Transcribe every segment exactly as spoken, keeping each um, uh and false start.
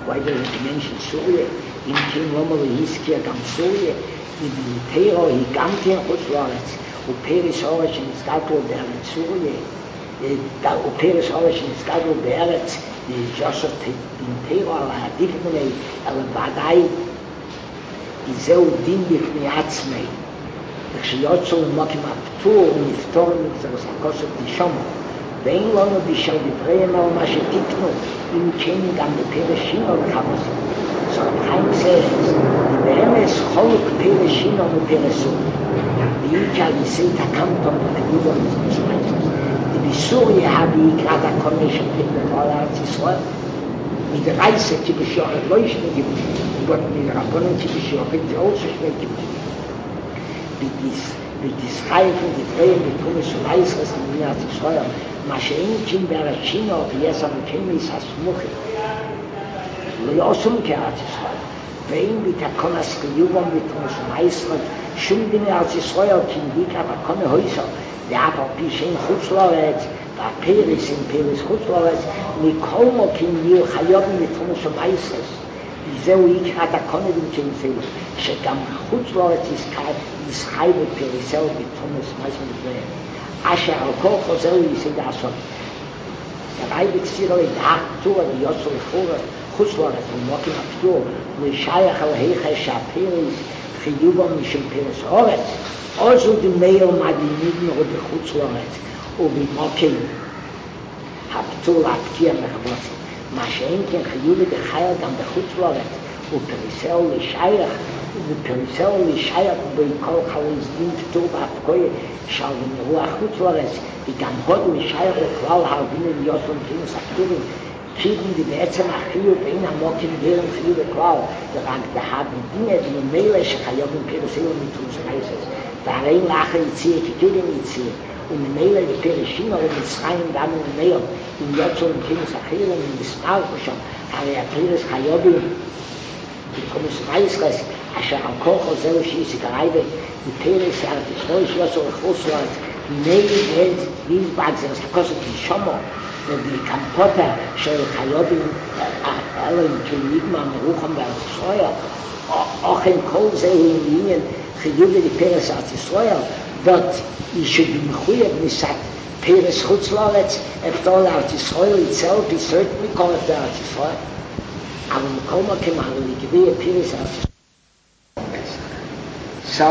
Why doesn't he mention Surya? In King Rommel, he's here, Gam Surya. In the Tero, he comes here, Chutzlaretz. Uperis Horish in Skadro Be'eretz Surya. Uperis Horish in Skadro Be'eretz. The Joseph in Tero, ala Dikmene, ala Badai. Izeu Din Bifni Atzmei. כשיוצאו למוקים הפטור ונפתור מגזר סקוסת דישומו ואין לנו בשל דבריהם על מה שתקנו אם כן גם בפרשינו וכמוסים so Chaim says the באמס חולק פרשינו ופרסו ואיקה ליסי תקמתום וכתובו מזמסמייסוס ובסוריה הבאיקרת הקונה של פרק על ארץ ישראל מדרייסה כבשיוחת לא ישנה גיבוש אבל מרבונן כבשיוחת זה also שני גיבוש ותסחייפו דבריהם בתחומס ולייסרס למדינת ישראל, מה שאין כן בארשינו ויש המקיימס הסמוכי, לא יעשום כארץ ישראל, ואין בתקונס חיובם בתחומס ולייסרס, שום דין ארץ ישראל כנדיקה וקונה הויסו, ואף על פי שאין חוץ לארץ, והפרס אין פרס חוץ לארץ, מכל מוקים יהיו חיובים בתחומס ולייסרס, וזהו יקרת הקונדים כנפלו, שגם חוץ לארץ ישחי בפריסל בתחומס מייסון דבריהם. אשר על כל חוזר יסד לעשות. דרי בקסירה לדעת פטורה ויוצא לחורה חוץ לארץ ומוקים הפטור ושייך על היכה שהפרס חיובו משם פרס אורץ, עוזו דמייל מדהימים מאוד בחוץ לארץ ובמוקים הפטור להפתיע מחבוצים. מה שאין כן חיובי דחייל גם בחוץ לארץ ופריסל לשייך ופריסל לשייך בכל חליז דין פטור בהפקויה של מרוח חוץ לארץ וגם הוד לשייך לכלל הרבינים יוסלם כינוס הפטורים קידים די בעצם החיוב בין המוקים דרם חיוב לכלל ורק דהבים דינה וממילא שחיובים פריסל ומתרוס מייסס והרי לאחר יציע כתורים יציע וממילא לפרשינו ומצרים גם וממילא אם יוצלם כינוס אחרים ומסמר שם הרי הפריס חיובים בתחומס מייסס אשר על כל חוזר שיסי גרייבה בפרס ארץ ישראל שיוסו לחוץ לארץ נגד ויזבק זה לסקוסת דישומו ובקמפותה של חיובים אלוהים כנגמה מרוחם בארץ ישראל אוכן כל זה הוא עניין חיובי לפרס ארץ ישראל but you should be מחויב ניסת פרס חוץ לארץ אפתור לארץ ישראל itself is certainly called לארץ ישראל אבל מכל מקום על לגבי פרס ארץ ישראל So,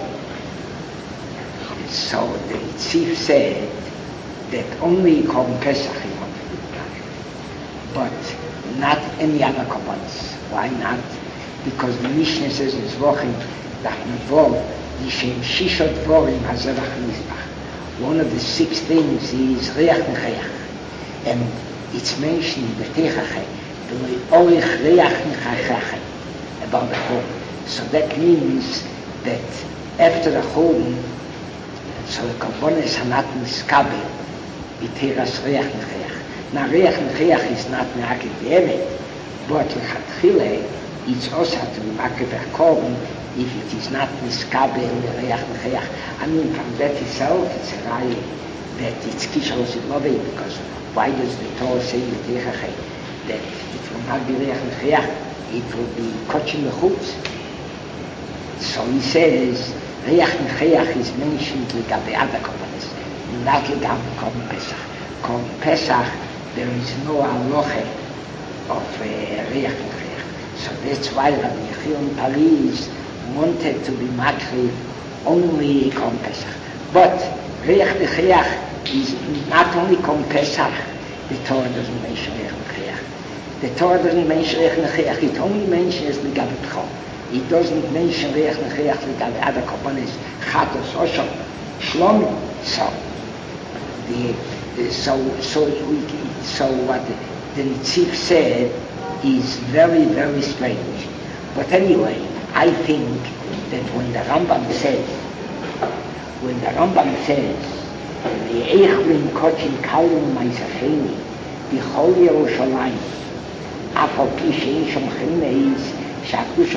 so the chief said that only Korban Pesach is on the planet, but not any other korbanos. Why not? Because the Mishnah says in Zvachim that Mevor Yishem Shisha Dvorim Hazerach Mizbach. One of the six things is Reach Necheach, and it's mentioned in the Techachay, the Orich Reach Necheach about the Korban. So that means that after the home, so the korbanos are not miskabel, b'teras reach necheach. Now reach necheach is not me'akev be'emet, but l'chatchile it's also to be me'akev korban if it is not miskabel reach necheach. I mean, from that itself, it's a raya that it's kishos idlovei, because why does the Torah say in the Techachay that it will not be reach necheach, it will be kochim mechutz? So he says, Reach Necheach is mentioned לגבי other korbanos, not לגבי Korban Pesach. Korban Pesach, there is no halacha of uh, Reach Necheach. So that's why Rabbi Yechiel Paris wanted to be makriv only Korban Pesach. But Reach Necheach is not only Korban Pesach, the Torah doesn't mention Reach Necheach. The Torah doesn't mention Reach Necheach, it only mentions לגבי B'chol. It doesn't mention Reach Necheach לגבי other korbanos, Chatos, Oshon, Shlomi. So, the, the, so, so, we, so what the, the Nitziv said is very, very strange. But anyway, I think that when the Rambam says, when the Rambam says, the Eichlin Kochin Kalim Maisacheni, B'chol Yerushalayim, Afal Pi Shein Shom Chene is he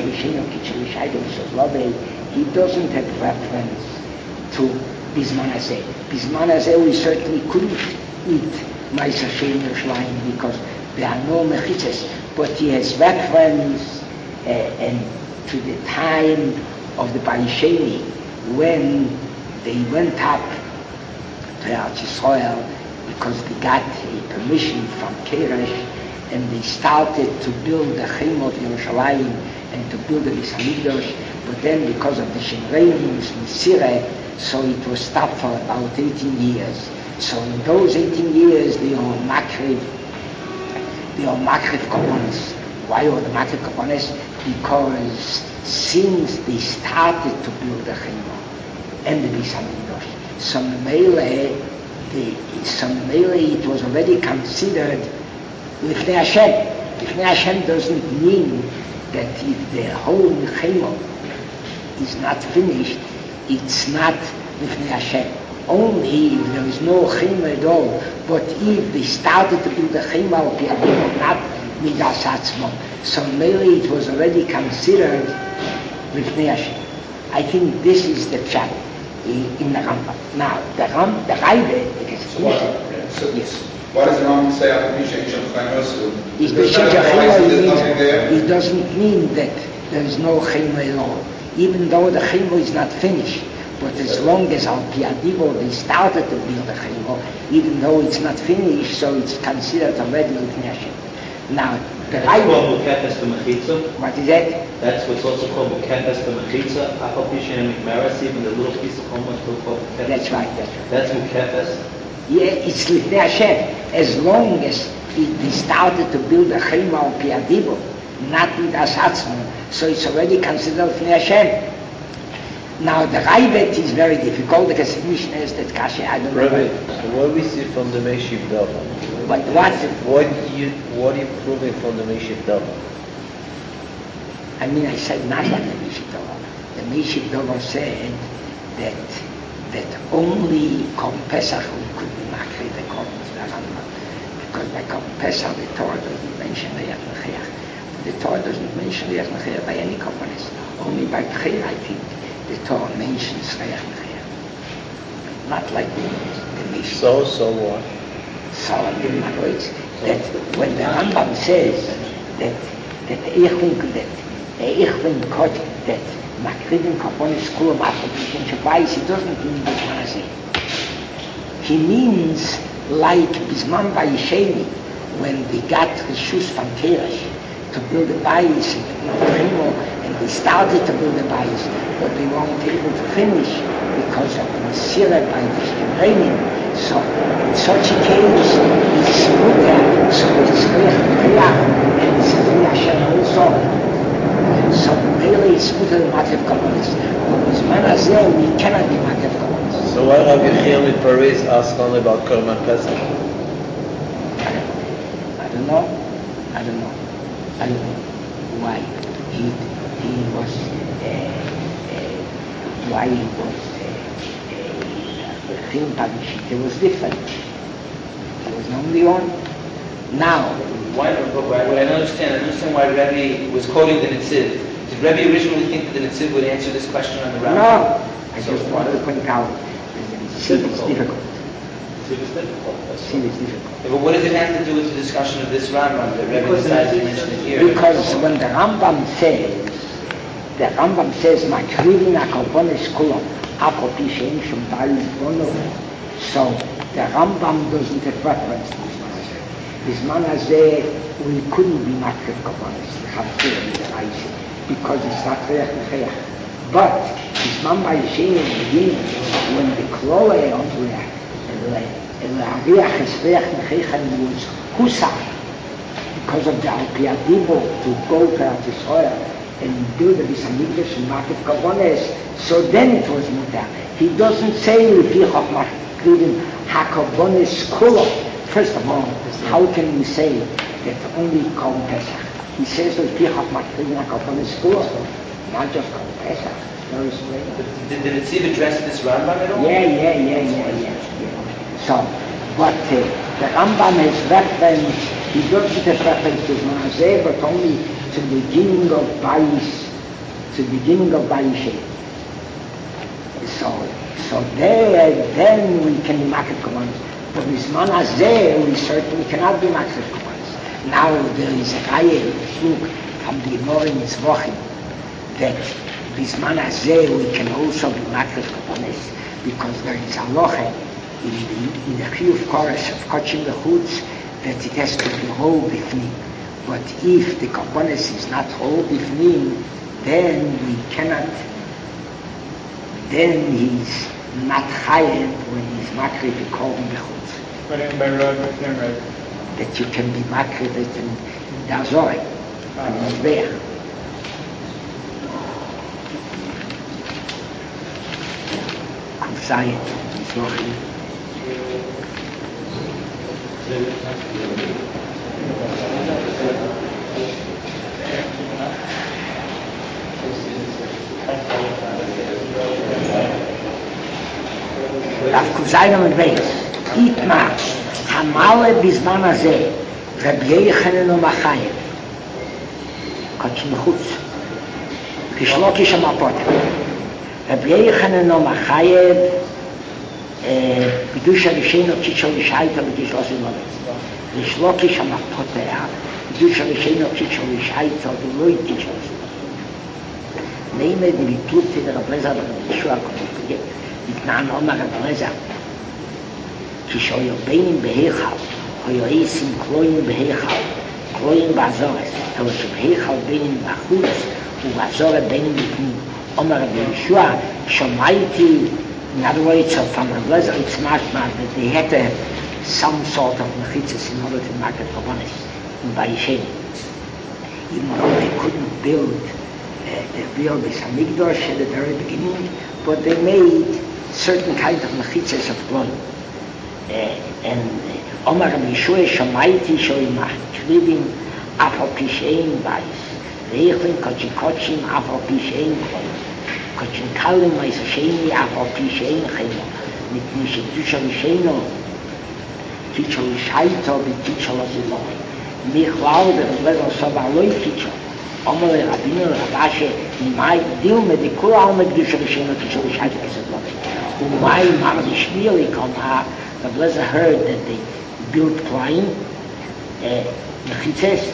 doesn't have reference to Bisman Hazeh. Bisman Hazeh we certainly couldn't eat Ma'aseh Shein Yerushalayim because there are no mechitzas, but he has reference uh, and to the time of the Baisheni when they went up to Eretz Yisrael because they got a permission from Keresh and they started to build the Chem of Yerushalayim and to build the Beis Hamikdash, but then because of the Shemreims in Syria, so it was stopped for about eighteen years. So in those eighteen years, they are Makriv, they are Makriv Korbanos. Why are the Makriv Korbanos? Because since they started to build the Chem and the Beis Hamikdash, so Mele, the some Mele, it was already considered Lifnei Hashem. Lifnei Hashem doesn't mean that if the whole Chemo is not finished, it's not Lifnei Hashem. Only if there is no Chemo at all. But if they started to build the Chemo, not Midas Atzmo, so maybe it was already considered Lifnei Hashem. I think this is the chat in the Rambam. Now, the Ram, the Raive, it is so what, yeah. so yes. Why does the Rambam say Apabisha Yisham Chaimosu? It doesn't mean that there is no Chemo at all. Even though the Chemo is not finished, but as long as Al Piadivo they started to build the Chemo, even though it's not finished, so it's considered already Lifnei Hashem. Now, the That's called Mukefes B'Mechitza. What is that? That's what's also called Mukefes B'Mechitza. Apabisha and Mikmaras, even the little piece of Chemo is still called Mukefes. That's right, that's right. That's Mukefes. Yeah, it's Lifnei Hashem. As long as it, they started to build a Chema Al Piadivo, not with Asatzmo, so it's already considered Lifnei Hashem. Now the Raivet is very difficult because the Mishnah is that Kasha, I don't Rabbi, know. what we see from the Meshiv Dava? But what? What you what are you proving from the Meshiv Dava? I mean, I said not like the Meshiv Dava. The Meshiv Dava said that that only Kol Pesach we could be makri the Korban to the Rambam, because by Kol Pesach the Torah doesn't mention the Yach Mechiach. The Torah doesn't mention the Yach Mechiach by any Korbanis. Only by Bechir, I think, the Torah mentions Yach Mechiach. Not like the, the Meshiv. So, so what? So in other words, that when the Rambam says that that ich think that ich bin Gott that Makridim Korbanos Kulam Apabisha Shabbayis, he doesn't mean this Maaseh. He means like Bisman Bayisheni, when they got Rishus from Teresh to build a bayis and they started to build a bayis, but they weren't able to finish because of the Masirah by the raining. So in such a case, it's mutter, so it's Reach and it's Lifnei Hashem also. So really it's mutter Makriv Korbanos. But Bisman Hazeh we cannot be Makriv Korbanos. So why Rabbi Yechiel with Paris asked only about Korban Pesach? I don't know. I don't know. I don't know why he he was uh, uh, why he was uh, uh, uh, it was different. It was not the one. Now, why? What I don't understand, I don't understand why Rebbe was quoting the Netziv. Did Rebbe originally think that the Netziv would answer this question on the Rambam? No, I So just wanted to point out that it's difficult. It's difficult. See, it's difficult. Yeah, but what does it have to do with the discussion of this Rambam that Rebbe Because decided to it's- mention it here? Because when the Rambam says, the Rambam says, Makrivin HaKorbanos Kulam, Apo Pi She'en Shum Bayis Bono, so the Rambam doesn't have reference to Bisman Hazeh. Bisman Hazeh, we couldn't be Makriv Korbanos, because it's not Reach Mechiach. But Bisman Bayishen in the beginning, when the Klole of Reach, and Reach is Reach Mechiach was Husach, because of the Al-Piadibo to go to Eretz Yisrael and build the Beis Hamikdash and Makriv Korbanos, so then it was mutar. He doesn't say Lefichach Makrivin HaKorbanos Kulam. First of all, how can we say that only Kol Pesach? He says Lefichach Makrivin HaKorbanos Kulam, not just Kol Pesach. Very strange. Did the Netziv address this Rambam at all? Yeah, yeah, yeah, yeah, yeah. yeah. So, but uh, the Rambam has reference, he doesn't have reference to Bisman Hazeh, but only to the beginning of Bayis, to the beginning of Bayis. So, so there, then we can be Makriv Korbanos. But Bisman Hazeh, we certainly cannot be Makriv Korbanos. Now there is a guy in the book from the Gemara in Mitzvachim that Bisman Hazeh we can also be Makrif Kaponis because there is a loche in the, in the Chiyuv Koresh of Kochim Bechutz that it has to be whole bifnim. But if the Kaponis is not whole bifnim, then we cannot, then he's not chayev when he's Makrif Korban Bechutz. But in by road with him, right? That you can be Makrif in, in the Azor, in the Mizbeach. Zayin, Mizrachim. Auf Kuzayin und Beis, Itma, Hamale Bizman Hazeh, Rabbi Yechanan Umachayim, Kotch Mechutz, Kishlokish Amapotem. Rabbi Yechanan Umachayim, בקדוש הראשון קיצ'ו לשייטה בקדוש לא סילובץ. לשלוקי שם פותח, בקדוש הראשון קיצ'ו לשייטה ולא קיצ'ו לסילובץ. נעימה די ביטלוקתי לרבלזר ברבישוע כמובן, התנען עומר רבלזר, כשהיו בינים בהיכל, היו עיסים קלויים בהיכל, קלויים בעזורס, אבל שבהיכל בינים בחוץ ובעזורת בינים בפנים. עומר רבישוע, שמעתי in other words, so from the blazer, it's smart that they had to have some sort of mechitzas in order to make it kabonis in Bayishem. Even though they couldn't build uh, the real Beis Hamikdash at the very beginning, but they made certain kind of mechitzas of glory. Uh, and Omar Rabbi Yeshua Shamaiti Shoy Machkrivim Afal Pishein Bayis Reichlin Kochi Kochim Afal Pishein Kloim Kochin Kalim Meis Sheni Afal Pishein Chemo mit Nishe Dusha Risheno Kicho Shaito Bit Kicho Loziloi Michlao Der Level Soba Loi Kicho Omar Rabino Rabashe Nimai Dilme Di Kula Alme Dusha Risheno Kicho Shaito Kisetloi Umai Mar Dishmili Koma the Blazer heard that they built Klein Mechitzes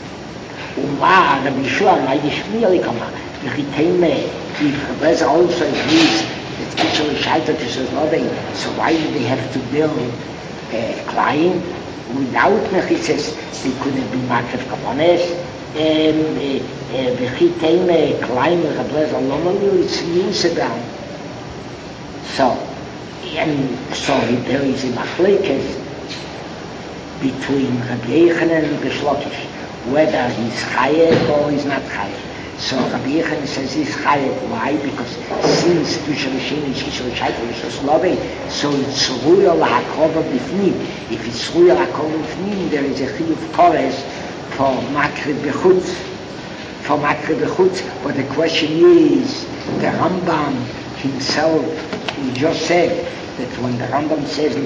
Uma Rabbi Yeshua Mai Dishmili Koma Mechiteme if the Blazer also agrees that Kicho Shaito Kisetloi so why did they have to build uh, Klein without Mechitzes? They couldn't be Makrif Kapones Mechiteme Klein Rabbi Blazer Lomelu it's usable. So and so there is a machlekes between Rabbi Yechanan and Rish Lakish, whether he's chayev or he's not chayev. So Rabbi Yechanan says he's chayev. Why? Because since Dusha Rishon is Kishor Shaita Rishos Love, so it's Ruya Lahakova Bifnim. If it's Ruya Lahakova Bifnim, there is a chiyuv kores for Makrif Bechutz. For Makrif Bechutz. But the question is, the Rambam himself, he just said that when the Rambam says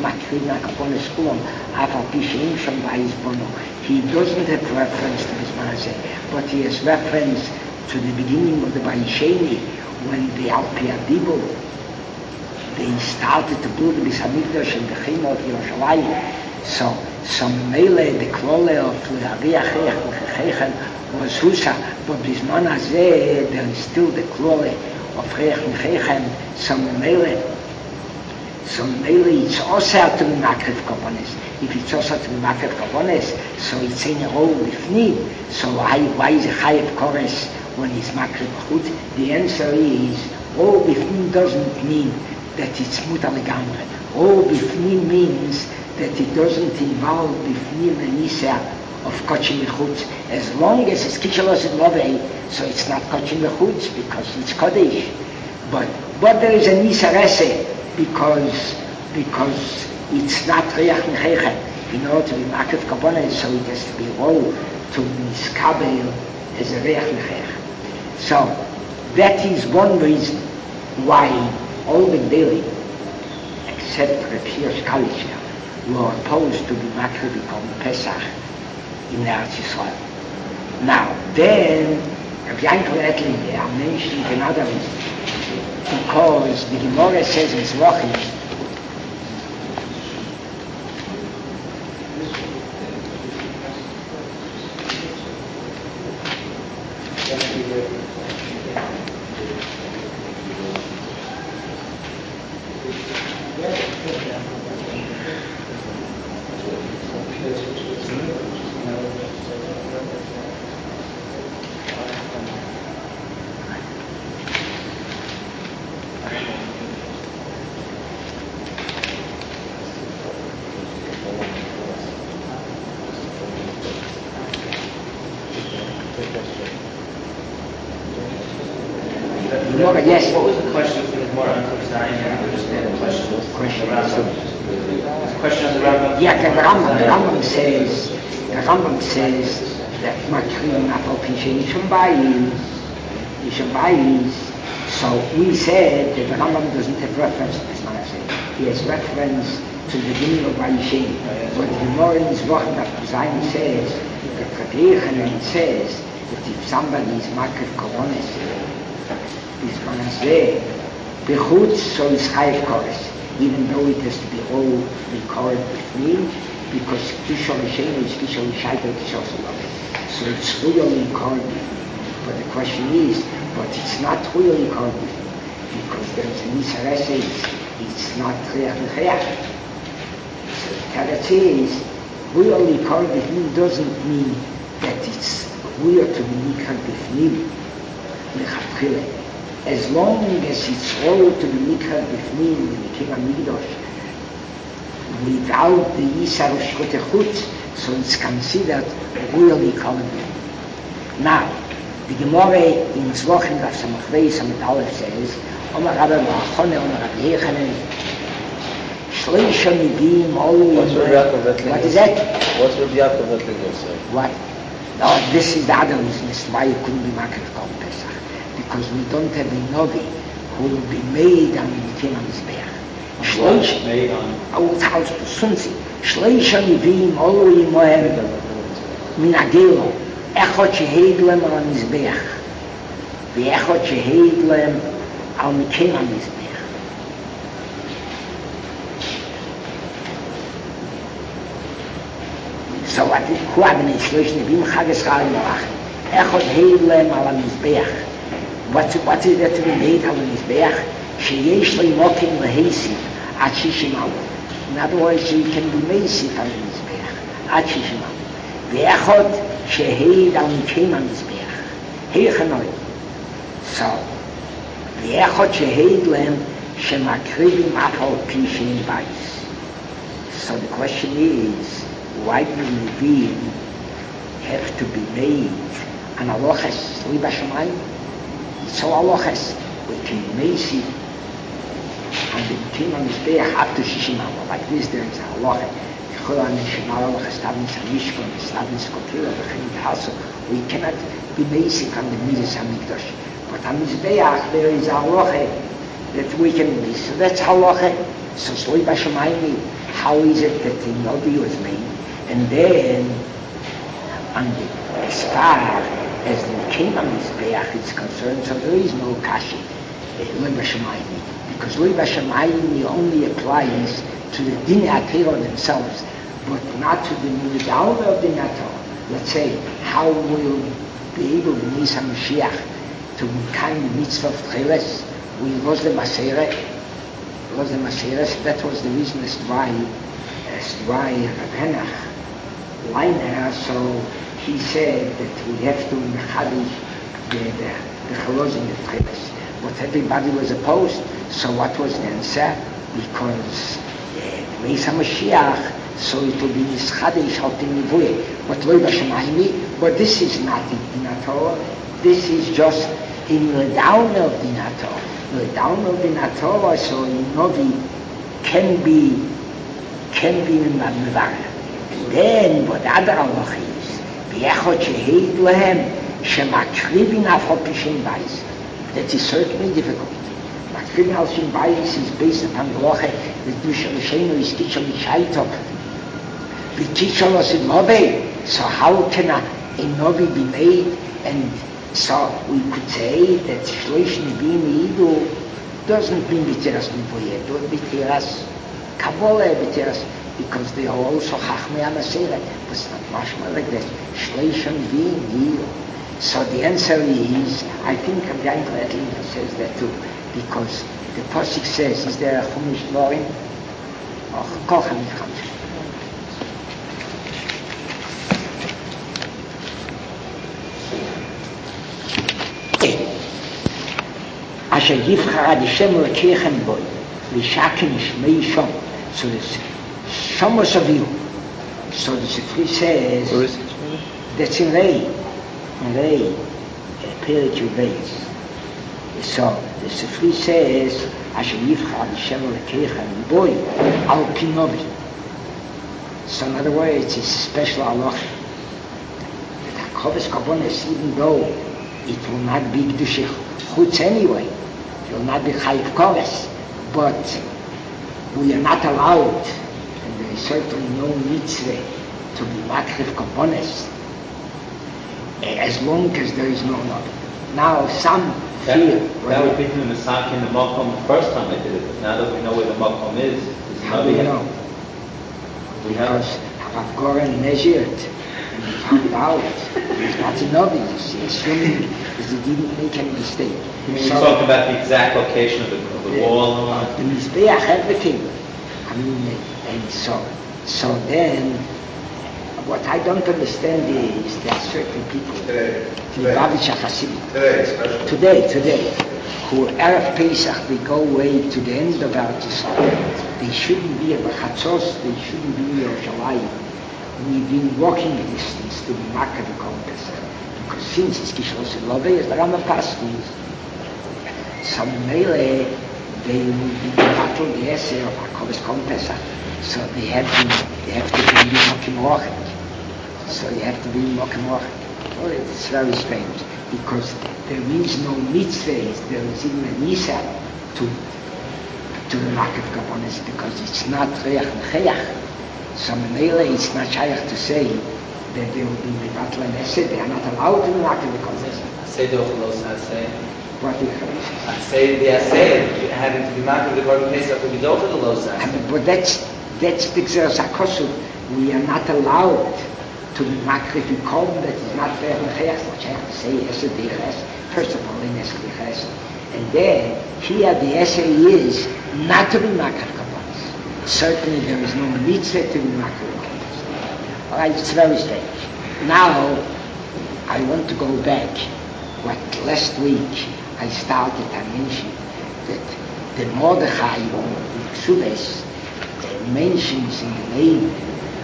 he doesn't have reference to this Manaseh, but he has reference to the beginning of the Bayisheni when the Alpi Adibo they started to build the Beis Hamikdash and the Chima of Yerushalayim. So some Mele, the Klole of Le'ariach was Husa, but this Manaseh there is still the Klole of Reach Nechechem, some Mele. So maybe it's also to be Makrif Kapones. If it's also to be Makrif Kapones, so it's in a role with need. So why, why is it Chayev Kores when it's Makrif Chut? The answer is, role with need doesn't mean that it's Mutar Legamre. Role with need means that it doesn't involve with need the Nisa of Kochim Bechutz. As long as it's Kichelos in Love, so it's not Kochim Bechutz because it's Kodesh. But, but there is a Nisa Rese, because because it's not Reach Nechechem. In order to be Makrif Kapones, so it has to be roll to Miskabel as a Reach Nechechem. So that is one reason why all the daily, except Reb Shir Shkalisher, were opposed to be Makrif Kapones Pesach in Eretz Yisrael. Now then, Reb Yankel Etlinger mentioned another reason. Because the Gemara says in Zvachim Gemara, yes. What was the question for the Gemara on Kufzayin? I didn't understand the question. Question. The Rambam. There's a question on the Rambam. Yeah, the Rambam, the Rambam says, the Rambam says that Makrim Apol Pishin Yishambayis, Yishambayis. So we said that the Rambam doesn't have reference to this Manaseh. He has reference to the beginning of Vayishin. But the Gemara in his Wochen of Kufzayin says, that Rabbi Yechanan says that if somebody is Makriv Koronis, is Manaseh, Bechutz, so is Chayev Kores. Even though it has to be all recorded with me, because Kishol Yishayim is Kishol Yishayim, Kishol Yishayim. So it's really recorded with me. But the question is, but it's not really recorded with me, because there's an Yisrael says it's not Triach L'Chayach. So the Teretz is, really recorded with me doesn't mean that it's real to be recorded with me, L'Chatchileh. As long as it's all to be mikra b'fnim in the King HaMikdash, without the Yisar of Shkot Echutz, so it's considered really common. Now, the Gemara in Zwochen Daf Samach Beis Amud Aleph says, Omar Rabbi Ba'achone, Omar Rabbi Yechanan, Shleisha Nibim, all What's Rabbi Yaakov Vetlinger? What is that? What's Rabbi Yaakov Vetlinger say? What? No, this is the other reason as to why you couldn't be makra Kol Pesach. Because we don't have a Novi who will be made on the King HaMizbeach. Shleish, Made on. oh, it's house to Sunzi. Shleish HaNivim, Olui Mohem, Min Agelo, Echot Sheheid Lem al HaMizbeach, Ve'echot Sheheid Lem al King HaMizbeach. So what is, who are the Shleish HaNivim, Chagas Chal Moach, Echot Sheheid Lem al HaMizbeach. What, what is that to be made on the Mizbeach? Sheyesh leimokim lehesif ad shishim alef. In other words, she can be meisif on the Mizbeach ad shishim alef. Ve'echot sheheid al mikim on the Mizbeach. Heichanoi. So, ve'echot sheheid lem shemakrivim apol pishin bais. So the question is, why do Levim have to be made an aloches liba shamayim? So Alochas, we can Mesi and the King HaMizbeach after Shishim Aloch. Like this, there is a Aloch. Chol HaNishim Aloch, Stavnis HaMishkan, Stavnis HaKotila, V'chein Tasso. We cannot be Mesi on the Midas HaMikdash. But HaMizbeach, there is a Aloch that we can Mesi. So that's Aloch. So Sloi Bashamayim, how is it that the Novi was made? And then, on the as far as the King HaMizbeach is concerned, so there is no kashi, Loi Bashamayim, because Loi Bashamayim only applies to the Dinei HaTorah themselves, but not to the Nidal of Dinei HaTorah. Let's say, how will be able to Nis HaMashiach to kind of mitzvah of Tcheles? We lost the Maseret, lost the Maseret. That was the reason as to why, as to why Rav Henach Leiner, so he said that we have to mechadish the the the chalozim of Tcheles. But everybody was opposed. So what was the answer? Because uh, the Meis HaMashiach, so it will be nischadish haltim nivuye. But Loi Bashamayim, but this is not in Dinei HaTorah. This is just in the down of Dinei HaTorah. The down of Dinei HaTorah, so in Novi can be can be in Mevarah. And then what the other halach is, Ve'echot sheheid lehem shemakrivin af al pishin bais. That is certainly difficult. Makrivin al pishin bais is based upon the halacha that Kishol Yishayim is Kishol Yishayim. V'Kishol Osid Novi. So how can a, a Novi be made? And so we could say that Shleish Nivim Yidu doesn't mean B'teras Nivoyed, or B'teras Kabbalah, B'teras, because they are also Chachmei HaMaseret, but it's not mashma like that. Shleish Nivim Yidu. So the answer is, I think Rabbi Yaakov Vetlinger says that too, because the Pasuk says, is there a Chumash Dvarim? Oh, Kol Chamid Chamid. Asher yivchar ad Hashem lekechem boy, lishaken shmei shom. So this Shomos Avihu. So the Sifri says, Where is it? that's in Rei. Rei, Perik Yubeis. So, the Sifri says, Asher Yivcha Hashem Lekeicha Boy Al Pinovi. So in other words, it's a special halacha. That HaKovis Kabonis, even though it will not be Gdusha Chutz anyway, it will not be Chayiv Koves, but we are not allowed, and there is certainly no mitzvah to be Makriv Kabonis, as long as there is no Navi. Now, some That, feel... that would be the Masak in the Makom the first time I did it, but now that we know where the Makom is, there's How do you nothing. know? We have Because Rav Goren measured and he found out he's not a Navi, you see, assuming that he didn't make any mistake. You talked about the exact location of the, of the wall. Of the Mizbeach, everything. I mean, and so, so then, what I don't understand is there are certain people, Today, the today, Lubavitcher Hasidim, today especially. today, today, who Erev Pesach, they go away to the end of Eretz Yisrael. They shouldn't be at the Chatzos, they shouldn't be in Yerushalayim. We've been walking distance to be Makkah the Kol Pesach. Because since it's Kishlos and Love, as the Rambam Paskins, some Mele, they will be battle the essay of HaKovis Kol Pesach. So they have to, they have to be Mokim Rochek. So you have to be Mokim Rochek. Well, it's very strange, because there is no mitzvah, there is even a Nisa to to the Makif Kabonis, because it's not Reach Necheach. So Menele, it's not shaykh to say that they will be Mevatl and Esed, they are not allowed to be Makif Kabonis. Say the Ochalos Haseh. What do you have? I say the Haseh, having to be Makar the Korban Pesach will be Docha the Los Haseh. But that's, that's the Gzeres HaKosov. We are not allowed to be Makif Kabonis that is not Reach Necheach, what shaykh to say Esed Deches, first of all in Esed Deches. And then, here the essay is not to be Makar Kabonis. Certainly there is no mitzvah to be Makar Kabonis. Alright, it's very strange. Now, I want to go back. What last week I started, I mentioned that the Mordechai in Ksubes mentions in the name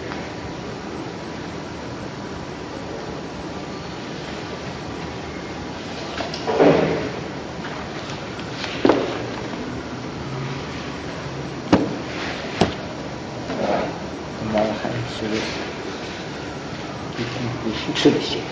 Ksubes.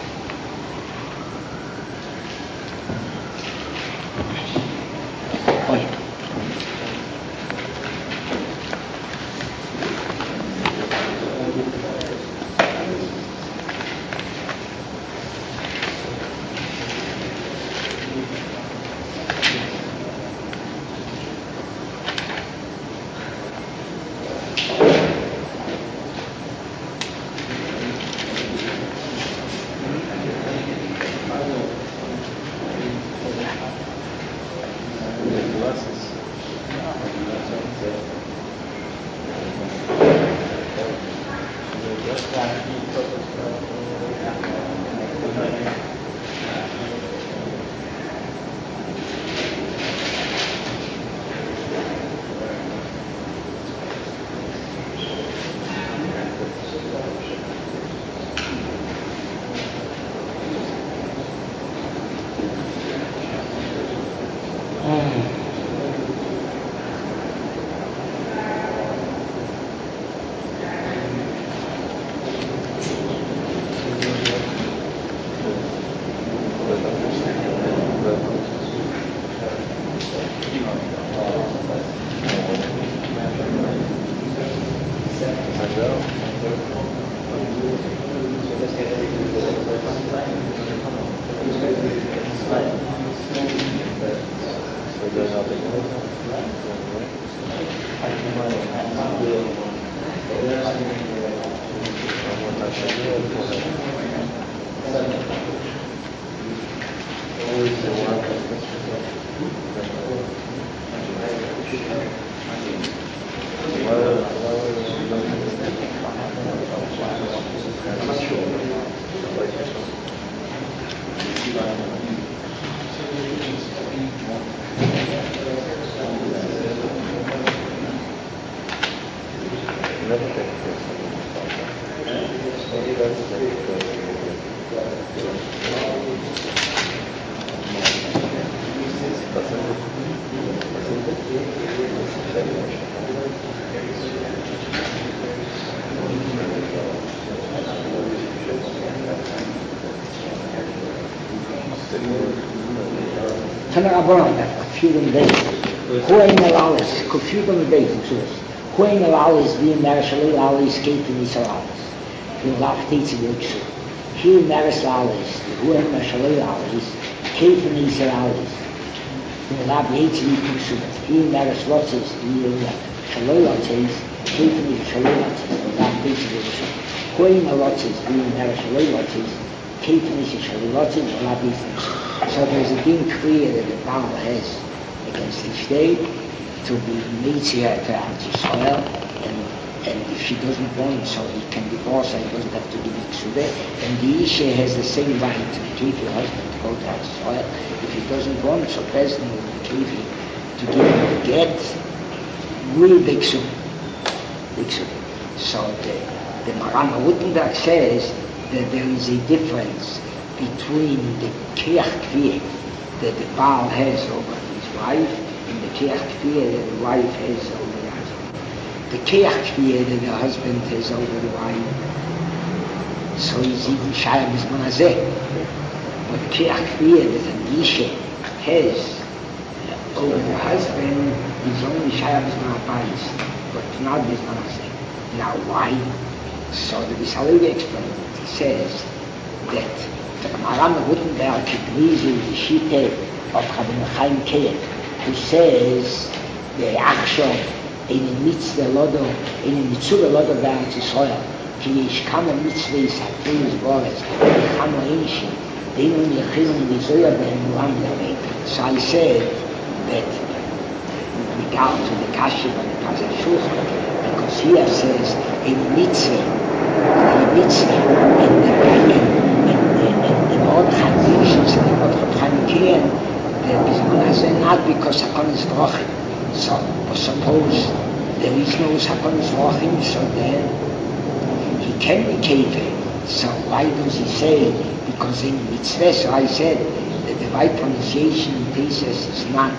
Never take this. Van der Rabbanan, dat koffieren weten. Hoe een er alles, koffieren weten, zoals. Hoe een er alles, wie een er shalil alles, keten is er alles. Wie een lacht iets in het zo. Hier een er is alles, hoe een er shalil alles, keten is er alles. Wie een lacht iets in het zo. Hier een er is lots is, wie een shalil alles, keten is shalil alles. Wie een lacht iets in het zo. Hoe een er lots is, wie een er shalil alles, keten is shalil alles, wie een lacht iets in het zo. So there's a thing clear that the Bible has against the state to be Mitzvah to Eretz Yisrael, and and if she doesn't want, so he can divorce her, he doesn't have to give it to her, and the Isha has the same right to give her husband to go to Eretz Yisrael. If he doesn't want, so President will give him to give him the get with Biksu. Biksu. So the, the Maran Rutenberg says that there is a difference between the Kiach Kvieh that the Baal has over his wife and the Kiach Kvieh that the wife has over the husband. The Kiach Kvieh that the husband has over the wife, so he's even Shayab is Manazeh. But the Kiach Kvieh that an Isha has over the husband is only Shayab is Manabais, but not is Manazeh. Now why? So the Bisalevi explains it. He says that the Maran Rutenberg agrees with the Shite of Rabbi Chaim Keir, who says the Achshon in a mitzvah lodo, in a mitzvah lodo Eretz Yisrael, ki yesh kama mitzvahs ha'tuyos bores, kama inshim, deinu yechilum mizoya be'emulam yamei. So I said that with regard to the Kashiv and the Pazar Shulchan, because here says in a mitzvah, in a mitzvah, in the Mordechai mentions in the Mordechai Chaim Keir that Bisman Hazeh not because Hakonis Rochim. So, but suppose there is no Hakonis Rochim, so then he can be Kever. So why does he say? Because in Mitzvah, so I said that the right pronunciation in Pesach is not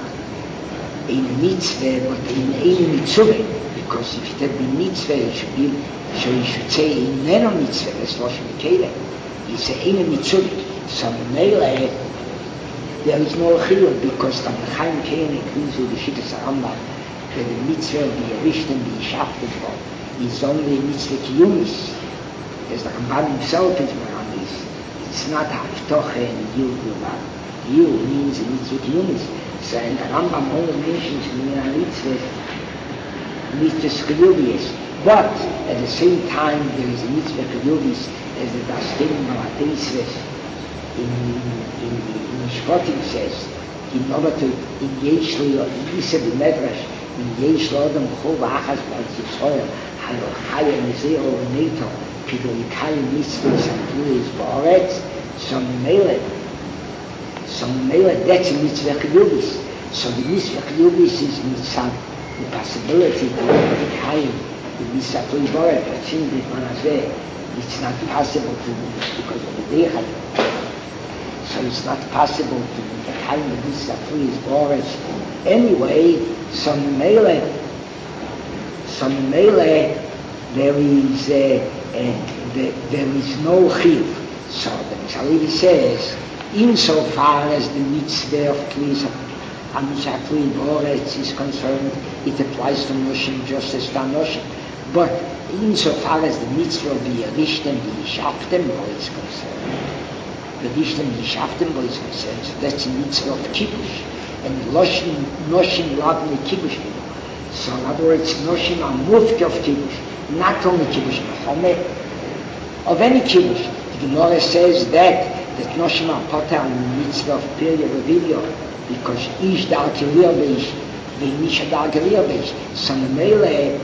in Mitzvah, but in Ein Mitzvah. Because if it had been Mitzvah, it should be, so he should say in Neno Mitzvah, that's Rosh Kever. He said Ein Mitzvah. So Mele, there is no chiyuv because the Chaim Keir agrees with the Shittas Rambam that the mitzvah of the Yerishtim, the Yishaftim, is only a mitzvah kiyumis. As the Rambam himself is around this, it's not haftoche and yu yuvad. Yu means a mitzvah kiyumis. So and the Rambam only mentions in the mitzvah, mitzvah kiyuvis. But at the same time, there is a mitzvah kiyuvis as the Dastim Malateisves. In in in Shkotim says, in order to engage the Yisa the Medrash, engage the Adam Chol V'Achas B'Eretz Yisrael, Halo Chaya Mizeo V'Neito, Pido Yikayim Mitzvahs and Tulis B'Oretz, so Mele, so Mele, that's a Mitzvah Chiyubis. So the Mitzvah Chiyubis is Mitzvah, the possibility to Yikayim, the Mitzvah Tulis B'Oretz, but since the Manazeh, it's not possible to do because of the Deichad. So it's not possible to the kind of this is boris. Anyway, some mele, some mele, there is uh, uh, there, there is no chiyuv. So the Misalevi says, insofar as the mitzvah of Tlis Amishatli Boretz is concerned, it applies to Noshim just as to Noshim. But insofar as the mitzvah of the Yerishtim, the Yishaftim is concerned, the Yishtim Yishaftim is concerned, so that's a mitzvah of Kibbush. And Noshim, Noshim Labne Kibbush. So in other words, Noshim are moved of Kibbush, not only Kibbush Mechome, of any Kibbush. The Gemara says that, that Noshim are potter on the mitzvah of Pirya Revilio, because Ish Dar Kilir Beish, Ve'Nisha Dar Kilir Beish. So Mele,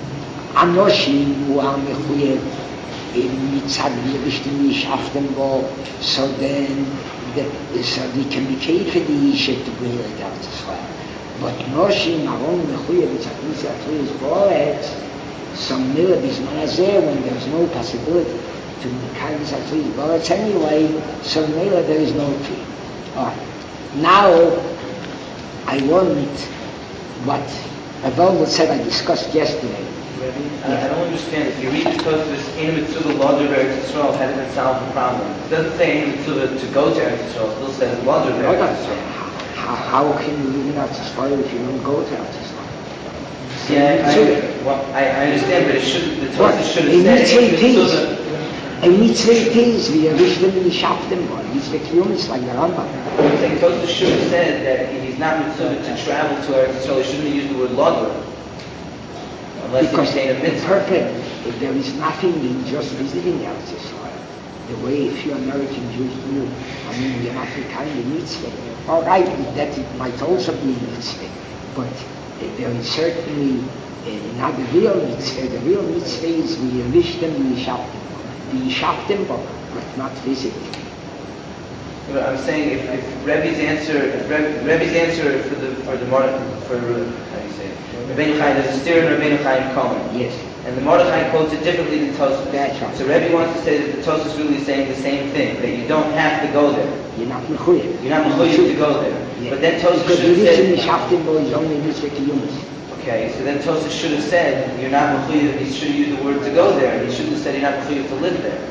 Anoshim who are Mechuyev, mitzad Yerishtim Yishaftim Bo, so then the, so they can be paid for the Isha to bring it out to Israel. But Noshim are only Mechuyev, it's a mitzvah Tulis Boretz, so Mele Bisman Hazeh, when there's no possibility to the kindness of three. Well, it's anyway, so Mela there is no tree. Alright. Now, I want what Avolda said I discussed yesterday. I, I don't understand. If you read the Tosfos, Ein Mitzvah Lodder Eretz Yisrael, how does it solve the problem? It doesn't say Ein Mitzvah to go to Eretz Yisrael. It still says Lodder Eretz Yisrael. How, how can you live in Eretz Yisrael if you don't go to Eretz Yisrael? Yeah, I, well, I, I understand, but it should, the Tosfos should have said Ein Mitzvah. A mitzvah it is, we are wish them in the Shaftim, or mitzvah kiyum is like the Rambam. I'm saying Tosfos should have said that he's not mitzvah to travel to Eretz Yisrael. He shouldn't have used the word Lodder. Unless Because he's saying a the mitzvah. purpose, if there is nothing in just visiting Eretz Yisrael, the way a few American Jews do, I mean, you're not the kind of mitzvah. All right, that it might also be a mitzvah, but uh, there is certainly uh, not the real mitzvah. The real mitzvah is we wish them, we shop them. We shop them, but, but not visit. But I'm saying if, if Rebbe's answer, if Rebbe, Rebbe's answer for the for the Mordechai, for uh, how do you say it? Rabbeinu Chai, there's a steer in Rabbeinu Chaim Cohen. Yes. And the Mordechai quotes it differently than Tosfos. That's right. So Rebbe wants to say that the Tosfos really is saying the same thing, that you don't have to go there. You're not mechuyev. You're not mechuyev to go there. Yeah. But then Tosfos because should the have reason we said. shop them is only mitzvah kiyumis. Okay, so then Tosfos should have said you're not mechuyev. He should have used the word to go there. He shouldn't have said you're not mechuyev to live there.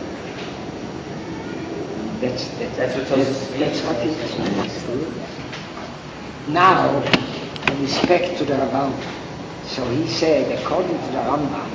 That's, that's, That's what Tosfos that's, means. that's what it means. Now, in respect to the Rambam, so he said, according to the Rambam,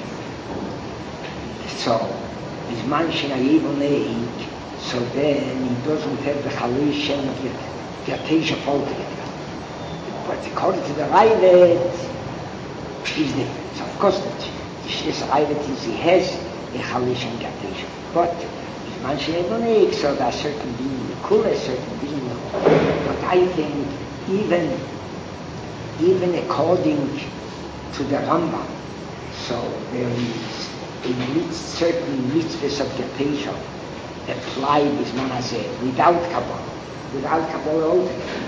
so his man in a evil age, so then he doesn't have the halation of the Gatesha altogether. But according to the Raivet, he's different. So of course, this Raivet is he has a halation Gatesha. But Manche Evonik, so there are certain being cool, a certain being. But I think even even according to the Rambam, so there is a mit- certain mitzvahs of Gatesha applied with Manaseh without Kabbalah, without Kabbalah altogether.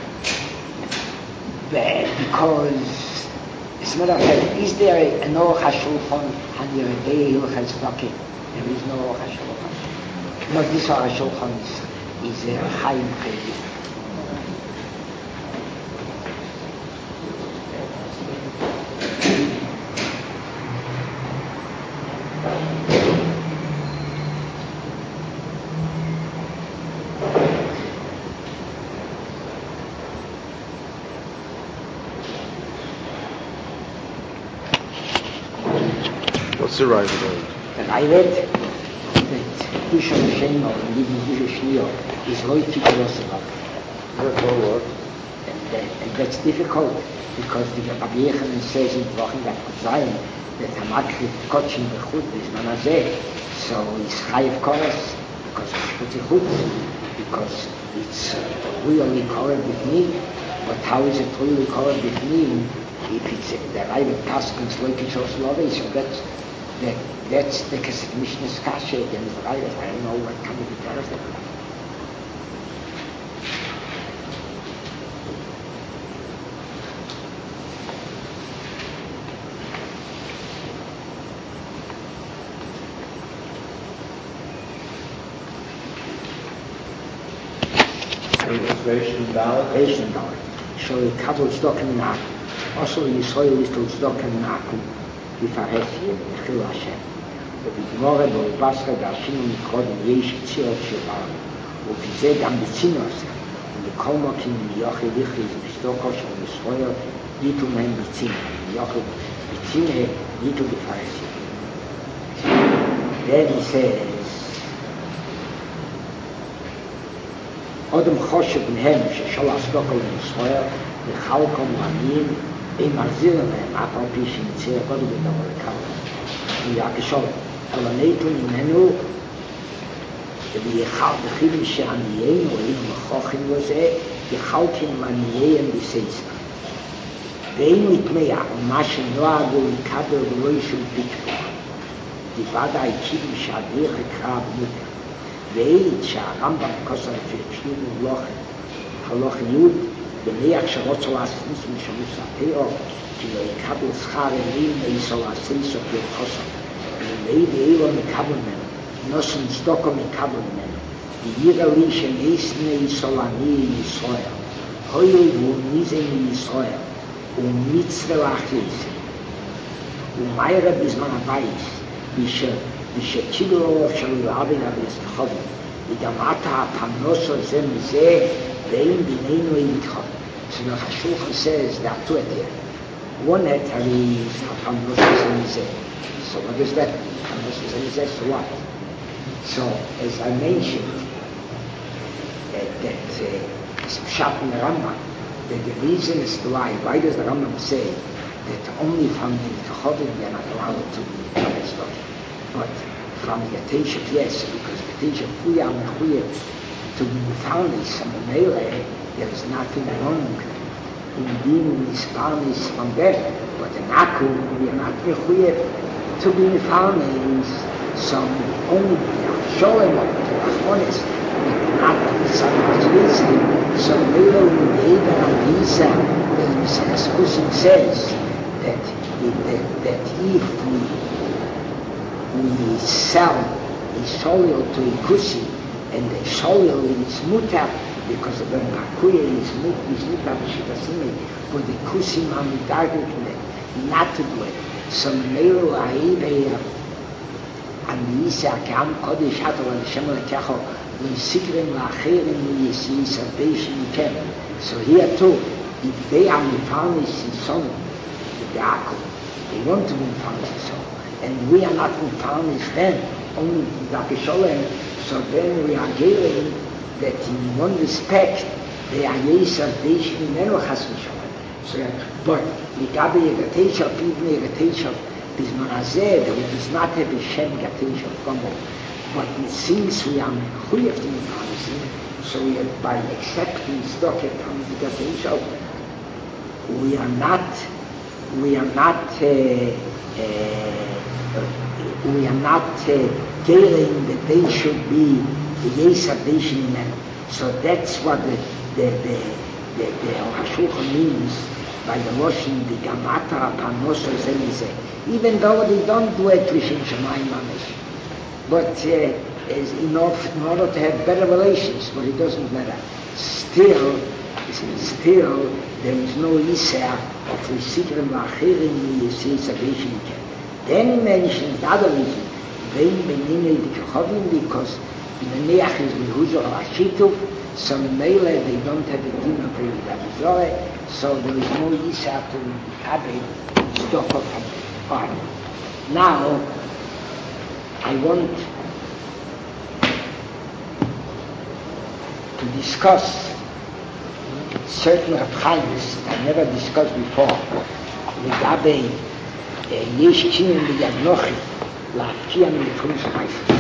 But because it's not a fact, is there an Aruch HaShulchan Hanyeredei Hilchas Vakim? There is no Aruch HaShulchan. No, this Aruch HaShulchan is, is a Chaim Chayim. What's the right word? And I read that Isha Shema and even Isha Shnia is very Tikkurosabak. That's one word. And, that, and that's difficult because the Rabbi Yechanan says in Wochen that could sein that Hamakri Kotchin Bechut is Manazeh. So it's Chayiv Koros because it's Putichut, because it's really Korah B'fnim. But how is it really Korah B'fnim if it's the Raiva Paskins Loikish Oslovei? So that's that that's the Mishnah's Kasha against the Raiva. I don't know what kind of a terrorist that is. Reish Dalet. Reish Dalet. So the Kabul Tzedakah Minakum. Also Yisrael is to Tzedakah Minakum. Yifarech Yem Yechil Hashem. ובגמורה באובסחה דרשינו מקודם יש צירות שבר ובזה גם בצינוס ובכל מוקים מיוחד יכריז בסדוקו של ישראל ייתו מהם בצינה מיוחד בצינה ייתו בפרסיה. Then he says אדם חושב מהם ששול הסדוקו לישראל וחלקו מעניין הם מחזיר להם אף על פי שנצא קודם בדבר לקבל ויעקשול אבל נטו ממנו ויחל בחילים שעניינו היינו מכוחים לזה יחלקים ענייהם בסייסה ואין מתמיה ומה שנועדו לקבל ולא ישום פיקפוק דיבד העיקים שהדרך הקרא במותר ואין שהרמב"ם כוסר שפשנו מלוכן הלוכן יוד בניח שרוצו להסניס משמוס התיאו כי לא יקבל שכר אלים איסו להסניס אותו חוסר ומאי ואילו מקבל ממנו נושן סטוקו מקבל ממנו. ירא לי שנסנה סולני ישראל. הוי וניזן ישראל. ומצווה לאחריס. ומיירה בזמן הבייס. ושקיבלו של רבי רבי יסחובי. וגמרת הפרנוסו זה מזה, ואין בינינו איתכם. So the Hashulchan says there are two at here. One at Hari Parnassus Zemizeh. So what is that? Parnassus Zemizeh, so what? So as I mentioned, that, that uh, it's Pshat in the Rambam, that the reason is why, why does the Rambam say that only from the Kachovim we are not allowed to be stuff, but from the Yateshev, yes, because Yateshev Kuyam Mechuyev to be found in some Melee, there is nothing wrong in being Hispanis from them, but in Akum we are not mechuyev to be found in some only Sholem or Rachmanis, but not some Hashvisi. So Melo Yehuda and Lisa, the Espusim says that, that that if we we sell a solil to a kusi and the solil is mutar, because of the Bakuya is mut is mutar b'shivasimi, but the kusim amidargik not to do it. So Melo Aibe and Lisa Kam Kodesh Hato and Shemel Kecho when Sikrim Lacherim we see salvation can. So here too, if they are Mifanis in Son, the Yaakov, they want to be Mifanis in Son, and we are not Mifanis then, only Dakisholem, so then we are giving that in one respect they are Yei salvation in Eno Chas V'Sholem. So, but Ligabe Yegateshav, even Yegateshav, Bisman Hazeh, that we does not have a Shem Gateshav Gomo. But since we are Mechuyev to Mifanis, so we are, by accepting Stoket from the Gateshav, we are not, we are not, uh, uh, we are not uh, dealing that they should be the Yei salvation in them. So that's what the the the the, the Hashulchan means by the Loshin the Gamata Parnassus Zemizeh. Even though they don't do it Lishin Shemayim Mamish, but uh, is enough in order to have better relations, but it doesn't matter. Still, still there is no Isser of Risikrim Lachirim Yisei salvation. Then he mentions the other reason, Vein Benine Dikachovim, because in the Neach is Mehuzor Ashitu, so Mele they don't have a din of Yehuda, so there is no Yisra to have a stop of fire. Now, I want to discuss certain Rabchaims that I never discussed before. Legabe Yesh Kinim B'Yad Nochi, La'afkia Min L'Trum Sh'Maisa.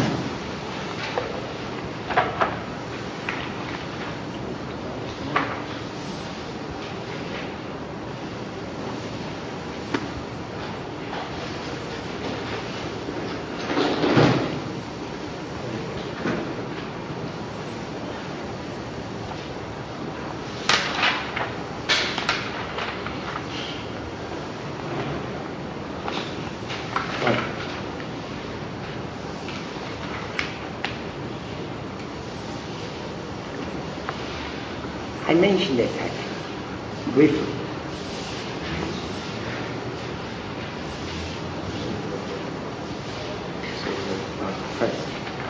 I mentioned that actually, briefly. First,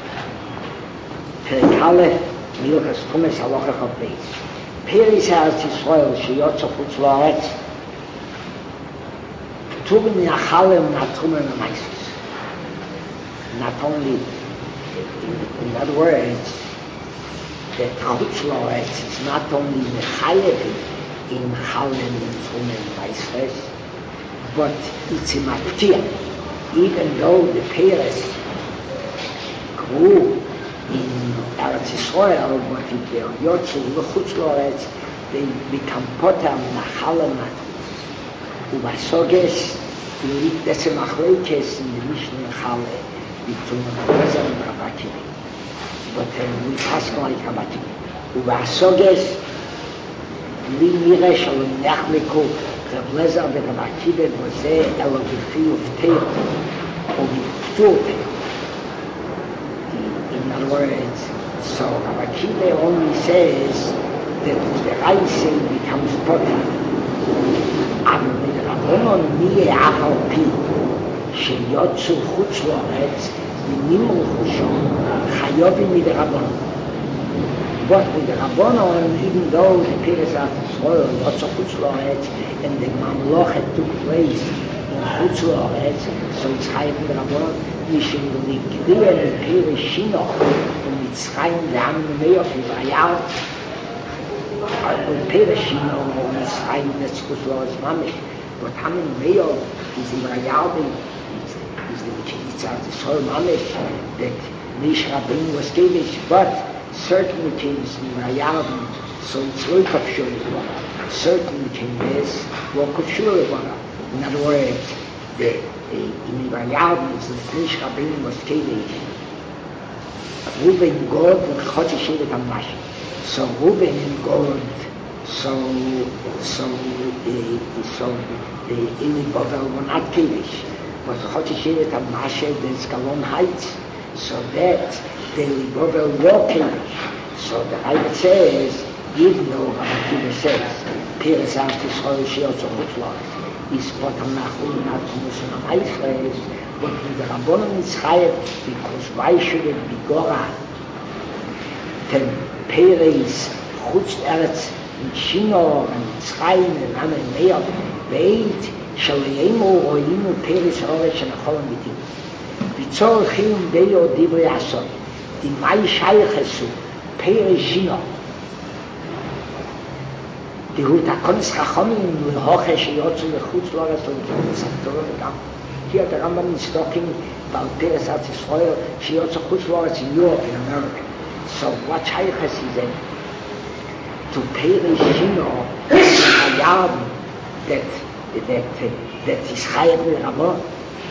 Perek Aleph, Miluchas Chumes Halacha Chav Beis. Peris Eretz Yisrael sheyotza chutz la'aretz, p'turim min ha'chaleh u'na'trumen u'maisos. Not only, in, in other words, that chutz la'aretz is not only mechayev in chaleh u'trumen u'maisos, but it's a maftia. Even though the Peres grew in Eretz Yisrael, but if they are yotzu l'chutz la'aretz, they become potam nachalem uvasoges. That's a machlekes in the Mishnah Chale between Rabbezer and Rabbi Akiva. But uh, we ask like Rabbi Akiva. Uvasoges li nireh shalom nechliku Rabbezer and Rabbi Akiva v'zeh elo b'chi ufteot or b'ftu ufteot. words, so Rabbi Akiva only says that the Raisa becomes potter. אבל מדרבנון מי אף על פי שיוצאו חוץ לארץ ונמרו חושון חיובים מדרבנון. But מדרבנון, even though the Piras of Israel יוצאו חוץ לארץ and the Mamlochet took place in חוץ לארץ, so it's חייב מדרבנון, משום לגריה מפירס שינו ומצרים לעם נמיות ובעייר und Pereshino und Mitzrayim that's Chutz Mamish. But Hamin Meyo is in Rayaldi, is the Mitzvah Yisrael Mamish, that Mish Rabbeinu was Kevish, but certain kings in Rayaldi, so it's Roik of Shulibara. Certain kings Roik of Shulibara. In other words, the, in Rayaldi, since Mish Rabbeinu was Kevish, Ruben God and Chodesh Hamash. So Reuben and God, so so uh, so uh, in Bovel were not Kiddush, but Chodesh Hamashe there's Galon Heights, so that the Bovel were Kiddush. So the Rebbe says, even though Rabbi Akiva says, Piras Art Yisrael Shiotzo Chutzlot is Potam Nachum not Muslim Israel, but the Rabbanon is Chayev because why should it be Gora? Then Peres, Chutz Eretz, in Shino, and Mitzrayim, and Amen Meir, Veit, Shalayemu, Roinu, Peres, Oretz, and Acholon Bitim. Vitzor Chiyum Deyo Divrei Asot, Di Mai Shayechesu, Peres Shino. Di Hu Takonis Chachomim, Lehoche, Sheyotzu, Lechutz Loretz, Lechonis Aktorah, Vegam. Here the Rambam is talking about Peres Art Yisrael, Sheyotzu, Chutz Loretz in Europe, in America. So what Shaykhas is in to Peres Shino is a yard that that that is Chayev L'Rabon.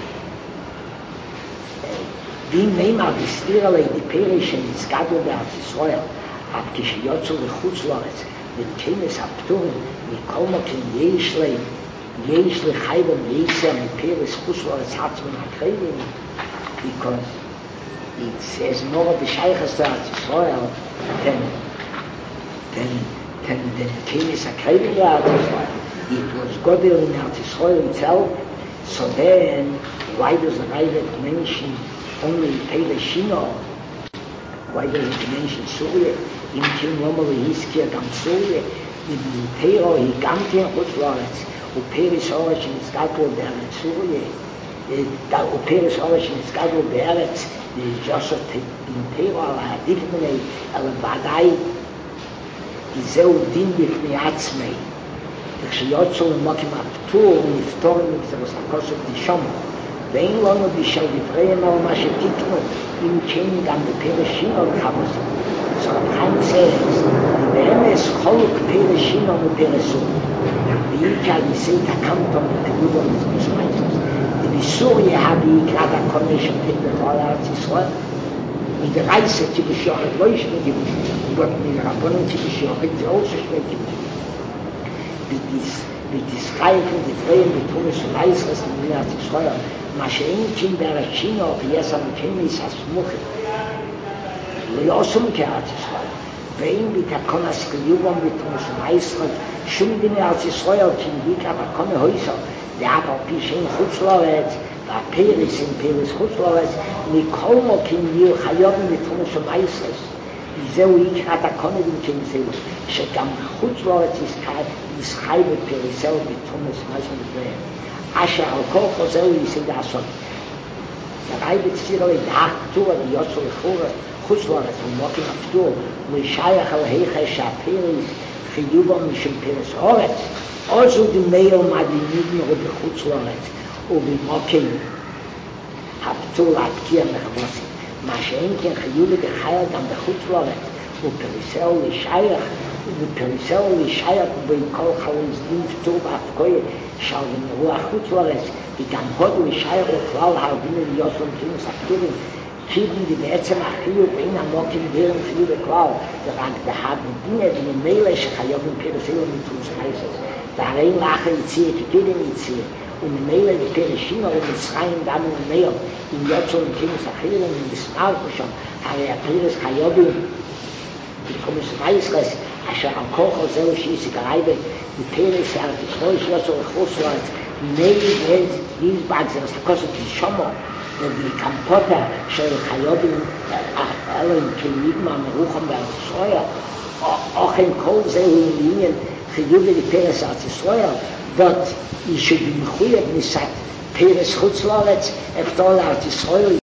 Wie Neymar Bistirale die Peres is Gadol Be'Eretz Yisrael ab Kishiyotzu L'Chutz Loretz mit Kenes Apturim Mikol Mokim Yesh Le Yesh Le Chayvon Yisrael mit Peres Chutz Loretz Hatzman HaKrevim, because it says more of the Shaykhas to Eretz Yisrael than than than than Kenes HaKrevim Eretz Yisrael. It was Godel in Eretz Yisrael itself. So then, why does the Ravid mention only Peres Shino? Why does it mention Surya? In Kim Lomo Hiskia Gam Surya, in Teiro he Gamtin Chutz Loretz, u Peres Oretz in Gadol Be'Eretz Surya, u Peres Oretz in Gadol Be'Eretz, Joseph in Teiro al Hadikmene al Vadai, Izeu Din Bifnei Atzmei. כשיוצאו ומוקים הפטור ונפטורים לגזרוס הכוסף דישומו ואין לנו בשל דבריהם על מה שתיקנו אם כן גם בפרש שינו לחבוסים. So Chaim says, באמס חולוק פרש שינו מפרסו בעיקר ניסית הקמתו מתגודו מזמיסמייסוס ובסוריה הבעיקר הקונה שפט בכל ארץ ישראל מדרייסה תבשיוחת לא ישנה גיבוש ובאת מרבונן תבשיוחת זה also שווה גיבוש mit die Schreifen, die Tränen, die Tunis und Eisres in Wiener Tischreuer, Maschenchen Berachino, Yesam Kemis Asmuche, Leosum Kerat Tischreuer, Vein Bitakonas Kiyubam mit Tunis und Eisres, Shum Wiener Tischreuer, Kim Vika Bakone Häuser, der aber Pishin Chutzloretz, der Peris in Peris Chutzloretz, Nikolmo Kim Yil Chayom mit Tunis und Eisres, זהו יקרא את הקונה במקנסלו, שגם חוץ לארץ יש חי בפריסל בתומס משהו לפניהם. אשר על כל חוזהו יסיד לעשות. הרי בציר על ידעה פטור ביוצא לחוץ לארץ ומוקים הפטור, לשייך על היכה שהפריס חיובו משום פריס אורץ, או זו דמייל מדהימים בחוץ לארץ, ובמוקים הפטור להפקיע מחבוסים. מה שאין כן חיוב דחייל גם בחוץ לארץ, ופריסל לשייך, ופריסל לשייך ובכל חליז דין פטור בהפקויה של רוח חוץ לארץ, וגם הודו לשייך לכלל הרבים ליוסו וכינוס הפטורים, חיובים די בעצם החיוב בין עמוקים דרם חיוב בכלל, ורק דהד מדינה וממילא שחיובים פריסל ומתרוס חייסס, והרי לאחר יציאה כקידם יציאה, und in Meile die Pereshina und in Schreien Damen und Meer in Jotzo und Kimis Achiren und in Bismarck schon Harry Achiris Chayobim die Komisch Reisres Asher am Koch und Zero Schieße Gereibe die Peres Herr die Schroisch Jotzo und Choswald die Meile Welt die Bagse was kostet die Schomo und die Kampota של Chayobim Ellen Kilidma Merucham Be'Atzroya auch in כל זה הוא עניין חיוב לפרס ארץ ישראל, but you should be מחויב ניסת פרס חוץ לארץ, אפתור לארץ ישראל